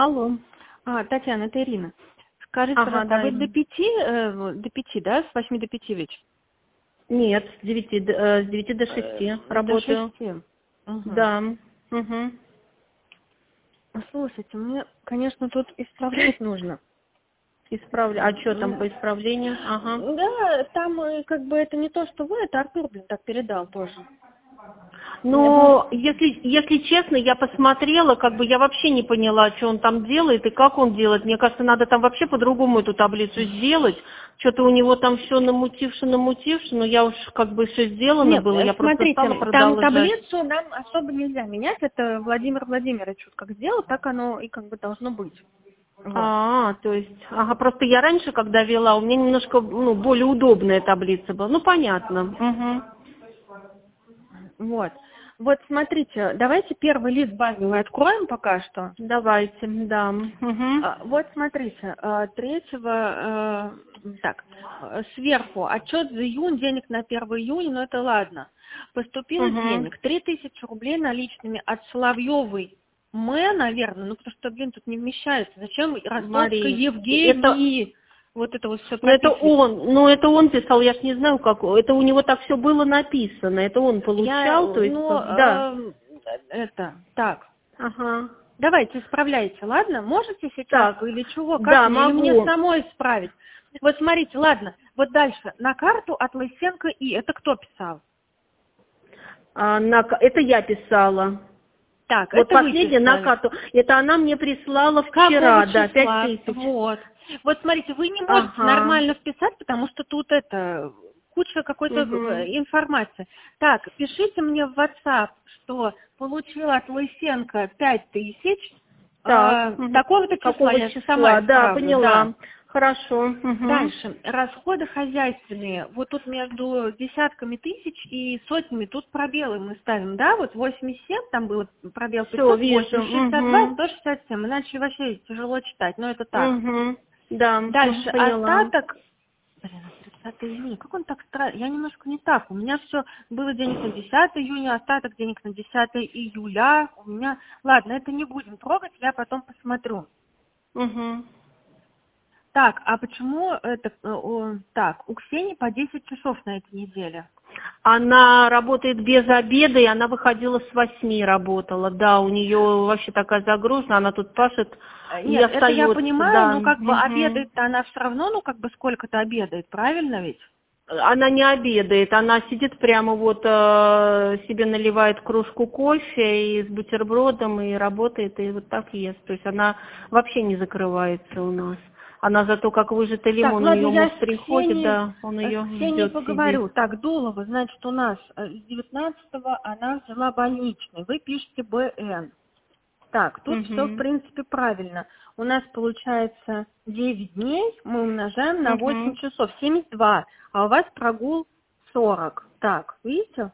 Алло. Татьяна, это Ирина. Скажите, Ага, пожалуйста, да, вы Ирина. до пяти, да? С 8 до 5 ведь? Нет, с 9 до 6 До работаю. 6. Угу. Да. Угу. Слушайте, мне, конечно, тут исправлять нужно. Исправлю. А что там по исправлению? Ага. Да, там как бы это не то, что вы, это Артур, так передал тоже. Но, если честно, я посмотрела, как бы я вообще не поняла, что он там делает и как он делает. Мне кажется, надо там вообще по-другому эту таблицу сделать. Что-то у него там все намутивше, но я уж как бы все сделано Нет, было, я просто смотрите, стала там продолжать. таблицу нам особо нельзя менять. Это Владимир Владимирович вот как сделал, так оно и как бы должно быть. Вот. То есть, просто я раньше, когда вела, у меня немножко, более удобная таблица была. Ну, понятно. Вот. Вот смотрите, давайте первый лист базовый откроем пока что. Давайте, да. Вот смотрите, сверху отчет за июнь, денег на 1 июня, но это ладно. Поступило денег 3000 рублей наличными от Соловьевой наверное, потому что, тут не вмещается. Зачем Ростовской Мари, Евгении? Вот это вот все это он писал, я ж не знаю, как, это у него так все было написано, это он получал, то есть, да. Ага. Давайте, исправляйте, ладно? Можете сейчас Так, вы или чего? Как да, мне? Или мне могу. самой исправить? Вот смотрите, ладно, вот дальше. На карту от Лысенко И. Это кто писал? Это я писала. Так, Вот это вы последняя на писали. карту. Это она мне прислала Какого вчера, да, числа? 5000. Вот смотрите, вы не можете нормально вписать, потому что тут куча какой-то информации. Так, пишите мне в WhatsApp, что получила от Лысенко 5000. Такого-то числа я сама Да, исправлю. поняла. Да. Хорошо. Дальше. Расходы хозяйственные. Вот тут между десятками тысяч и сотнями, тут пробелы мы ставим, да? Вот 87, там был пробел Всё, 508, вижу. 62, 167. Иначе вообще тяжело читать, но это так. Да, Дальше. поняла. Остаток. 30 июня. Как он так странно? Я немножко не так. У меня все было денег на 10 июня, остаток денег на 10 июля. У меня... Ладно, это не будем трогать, я потом посмотрю. Так, а почему у Ксении по 10 часов на этой неделе? Она работает без обеда, и она выходила с 8 работала. Да, у нее вообще такая загрузка, она тут пашет и Нет, это я остается. понимаю, Да. но как бы обедает-то она все равно, сколько-то обедает, правильно ведь? Она не обедает, она сидит прямо себе наливает кружку кофе и с бутербродом и работает, и вот так ест. То есть она вообще не закрывается у нас. Она зато как выжатый лимон, у нее муж приходит, да, он ее ждет поговорю. сидит. Так, Дулова, значит, у нас с 19-го она взяла больничный. Вы пишете БН. Так, тут все, в принципе, правильно. У нас получается 9 дней, мы умножаем на 8 часов, 72, а у вас прогул 40. Так, видите?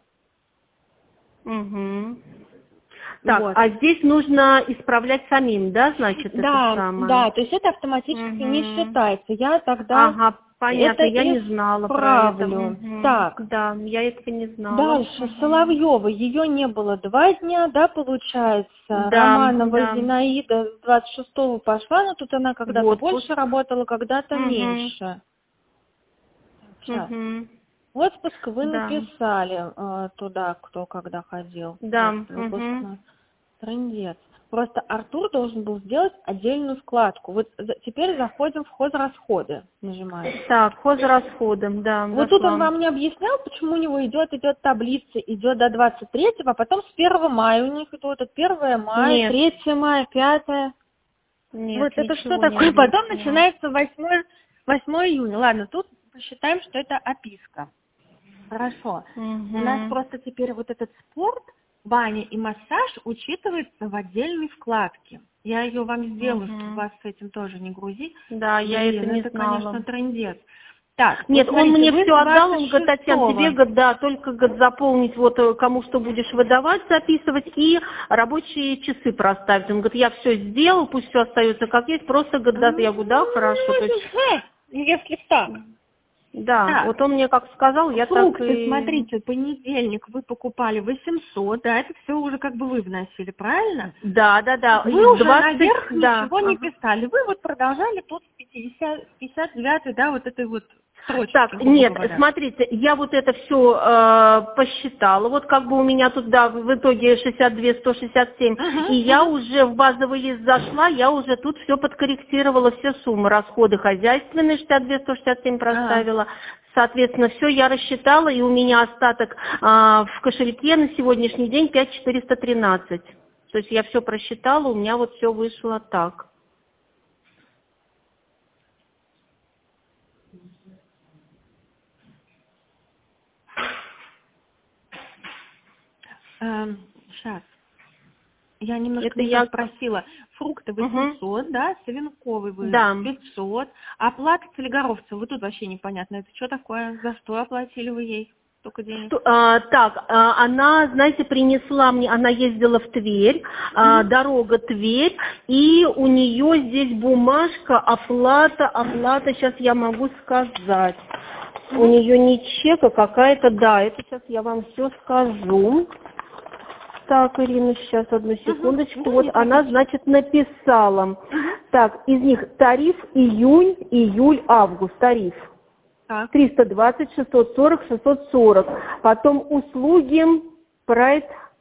Так, Вот. а здесь нужно исправлять самим, да, значит, это самое? Да, то есть это автоматически не считается. Я тогда Понятно, это я не знала про это. исправлю. Так. Да, я этого не знала. Дальше, Соловьева, ее не было 2 дня, да, получается. Да, Романова да. Зинаида с 26-го пошла, но тут она когда-то Вот, больше работала, когда-то меньше. Сейчас. Отпуск вы Да. написали туда, кто когда ходил. Да. Трындец. Просто Артур должен был сделать отдельную вкладку. Вот теперь заходим в хозрасходы, нажимаем. Так, хозрасходом, да. Вот тут он вам не объяснял, почему у него идет таблица, идет до 23-го, а потом с 1 мая у них идет 1 мая, Нет. 3 мая, 5. Нет, Вот это что ничего такое? не Потом объяснял. начинается 8 июня. Ладно, тут посчитаем, что это описка. Хорошо. У нас просто теперь вот этот спорт, баня и массаж учитывается в отдельной вкладке. Я ее вам сделаю, чтобы вас с этим тоже не грузить. Да, я это не это, знала. конечно, трындец. Так, Нет, вот он смотрите, мне вы все отдал, он говорит, 26-го. Татьяна, тебе, говорит, да, только, говорит, заполнить, кому что будешь выдавать, записывать, и рабочие часы проставить. Он говорит, я все сделал, пусть все остается как есть, просто, говорит, да, я говорю, да, хорошо. То есть... Если что. Да, Так. вот он мне как сказал, я Фрукты, так и... смотрите, понедельник вы покупали 800, да, это все уже как бы вы вносили, правильно? Да, Вы уже 20, наверх да. ничего не Ага. писали, вы вот продолжали тут с 59, да, вот этой вот строчки, Так, грубо нет, говоря. смотрите, я вот это все посчитала, вот как бы у меня тут, да, в итоге 62, 167, и я уже в базовый лист зашла, я уже тут все подкорректировала, все суммы, расходы хозяйственные 62, 167 проставила, соответственно, все я рассчитала, и у меня остаток в кошельке на сегодняшний день 5413, то есть я все просчитала, у меня вот все вышло так. Сейчас. Я немножко Это не я... то спросила. Фрукты 800, да, свинковый вы Да. 500. Оплата целегоровца, вы тут вообще непонятно. Это что такое? За что оплатили вы ей столько денег? Она, знаете, принесла мне, она ездила в Тверь, дорога Тверь, и у нее здесь бумажка, оплата, сейчас я могу сказать. У нее не чек, а какая-то, да, это сейчас я вам все скажу. Так, Ирина, сейчас, одну секундочку. Вот она, значит, написала. Так, из них тариф июнь, июль, август, тариф. Так. 320, 640, 640. Потом услуги, прайд,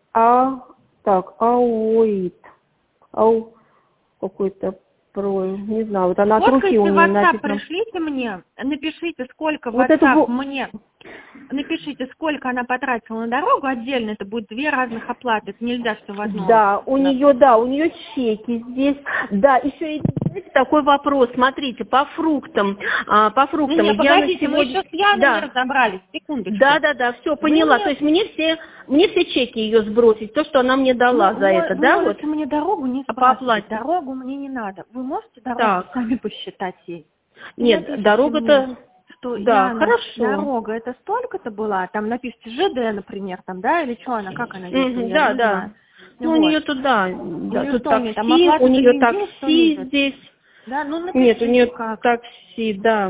какой-то, не знаю, вот она от руки у В нее WhatsApp написано. пришлите мне, напишите, сколько в Вот WhatsApp мне, напишите, сколько она потратила на дорогу отдельно, это будет две разных оплаты, это нельзя, что в одном. Да, у нее чеки здесь. Да, еще и такой вопрос, смотрите, по фруктам. Не, погодите, мы еще с Яной не разобрались, секундочку. Да, все, поняла. То есть мне все чеки ее сбросить, то, что она мне дала за это, вы да? можете мне дорогу не по сбрасывать, оплате. дорогу мне не надо. Вы можете дорогу сами посчитать ей? Нет, дорога-то... Что Да, Яна, хорошо. дорога это столько-то была, там напишите ЖД, например, там, да, или что она, как она ездила, я Да, не знаю. Ну, у нее тут, да, тут что у нее там, такси, оплата у нее за бензин, что такси едет? здесь. Да, ну напишите, Нет, у нее как. такси, да.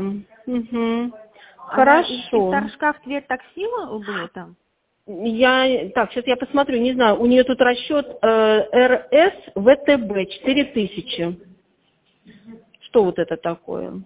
Она из Хорошо. Торжка в Тверь такси было там? Сейчас я посмотрю, не знаю, у нее тут расчет РС ВТБ 4000. Что вот это такое?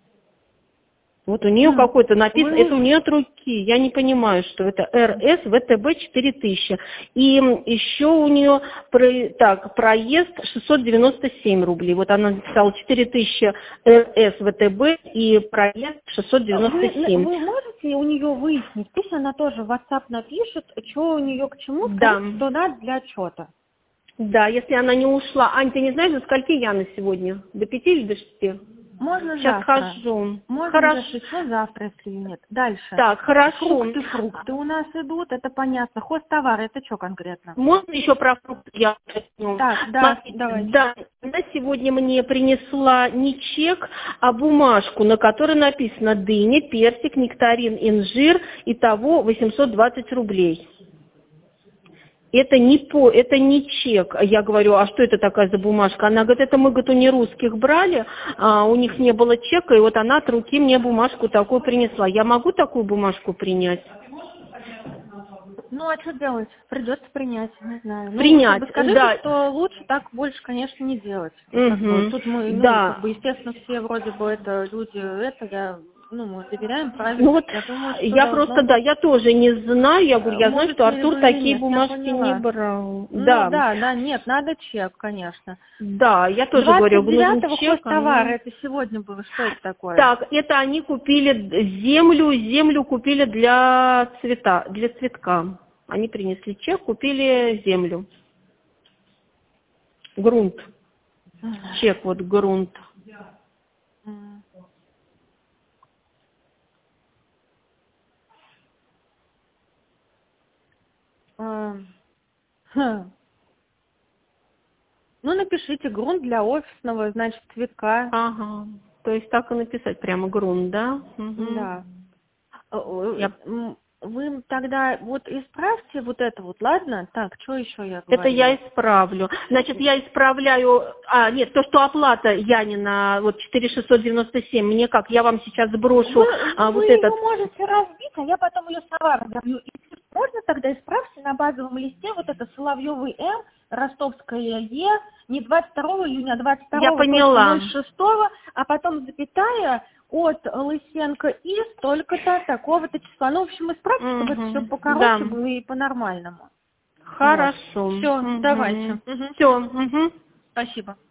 Вот у нее какой-то написано, это у нее от руки, я не понимаю, что это РС ВТБ 4000. И еще у нее проезд 697 рублей. Вот она написала 4000 РС ВТБ и проезд 697. Вы можете у нее выяснить, пусть она тоже в WhatsApp напишет, что у нее к чему, Да. что надо для отчета. Да, если она не ушла. Ань, ты не знаешь, до скольки Яна сегодня? До 5 или до 6? Можно Сейчас завтра. хожу. Можно Хорошо. даже завтра, если ее нет. Дальше. Так, хорошо. Фрукты у нас идут, это понятно. Хозтовары, это что конкретно? Можно еще про фрукты я уточню? Так, да, Смотрите, давайте. Да, она сегодня мне принесла не чек, а бумажку, на которой написано дыня, персик, нектарин, инжир, итого 820 рублей. Это не чек. Я говорю, а что это такая за бумажка? Она говорит, это мы, у не русских брали, у них не было чека, и вот она от руки мне бумажку такую принесла. Я могу такую бумажку принять? Ну, а что делать? Придется принять, не знаю. Принять, Скажите, да. что лучше так больше, конечно, не делать. Тут мы, естественно, все вроде бы это люди, мы доверяем правильно. Я тоже не знаю, я говорю, я знаю, что Артур такие бумажки не брал. Нет, надо чек, конечно. Да, я тоже говорю, нужен чек. Хозтовар, это сегодня было, что это такое? Так, это они купили землю купили для цветка. Они принесли чек, купили землю. Грунт. Чек, вот грунт. Напишите грунт для офисного, значит, цветка. Ага. То есть так и написать, прямо грунт, да? Да. вы тогда вот исправьте вот это вот, ладно? Так, что еще я Это говорила? я исправлю. Значит, я исправляю... нет, то, что оплата Янина, вот 4697, мне как? Я вам сейчас сброшу Вы вот ее этот... можете разбить, а я потом ее сама разобью. И можно тогда исправьте на базовом листе вот это Соловьевый М, Ростовское Е, не 22 июня, а 22 Я поняла. 06, а потом запятая от Лысенко И столько-то, такого-то числа. Ну, в общем, исправьте, чтобы это все покороче Да. было и по-нормальному. Хорошо. Вот. Все, давайте. Все. Спасибо.